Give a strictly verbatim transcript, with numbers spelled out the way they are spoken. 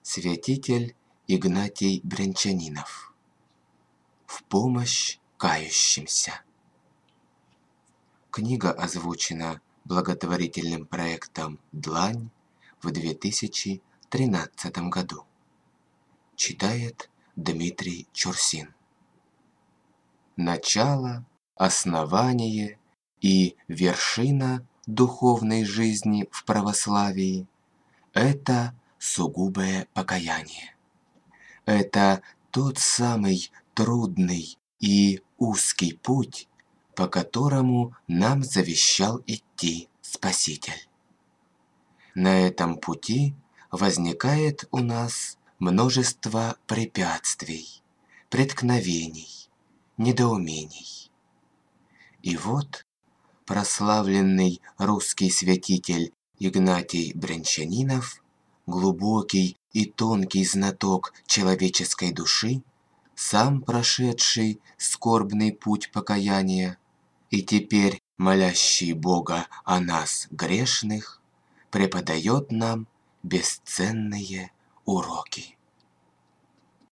Святитель Игнатий Брянчанинов. В помощь кающимся. Книга озвучена благотворительным проектом «Длань» в две тысячи тринадцатом году. Читает Дмитрий Чурсин. Начало, основание и вершина духовной жизни в православии – это сугубое покаяние. Это тот самый трудный и узкий путь, по которому нам завещал идти Спаситель. На этом пути возникает у нас множество препятствий, преткновений, недоумений. И вот прославленный русский святитель Игнатий Брянчанинов, глубокий и тонкий знаток человеческой души, сам прошедший скорбный путь покаяния и теперь молящий Бога о нас, грешных, преподает нам бесценные уроки.